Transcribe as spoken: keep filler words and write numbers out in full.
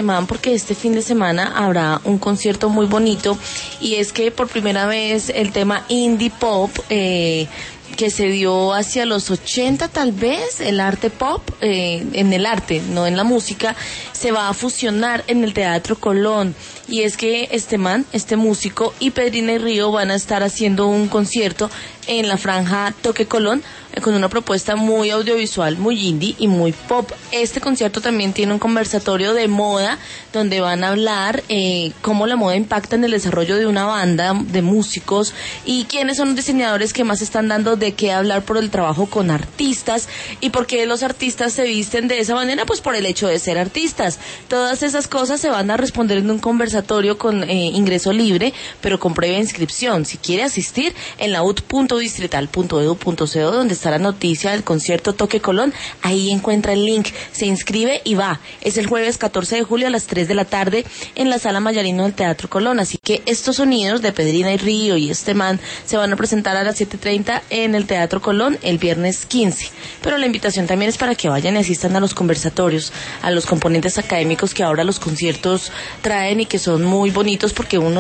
Man, porque este fin de semana habrá un concierto muy bonito y es que por primera vez el tema indie pop eh, que se dio hacia los ochenta tal vez, el arte pop, eh, en el arte, no en la música, se va a fusionar en el Teatro Colón. Y es que este man, este músico y Pedrina y Río van a estar haciendo un concierto en la franja Toque Colón eh, con una propuesta muy audiovisual, muy indie y muy pop. Este concierto también tiene un conversatorio de moda donde van a hablar eh, cómo la moda impacta en el desarrollo de una banda de músicos y quiénes son los diseñadores que más están dando de qué hablar por el trabajo con artistas y por qué los artistas se visten de esa manera, pues por el hecho de ser artistas. Todas esas cosas se van a responder en un conversatorio con eh, ingreso libre, pero con previa inscripción. Si quiere asistir, en la u t punto distrital punto e d u punto c o, donde está la noticia del concierto Toque Colón, ahí encuentra el link, se inscribe y va. Es el jueves catorce de julio a las tres de la tarde en la Sala Mayarino del Teatro Colón, así que estos sonidos de Pedrina y Río y este man se van a presentar a las siete treinta en el Teatro Colón el viernes quince. Pero la invitación también es para que vayan y asistan a los conversatorios, a los componentes académicos que ahora los conciertos traen y que son muy bonitos porque uno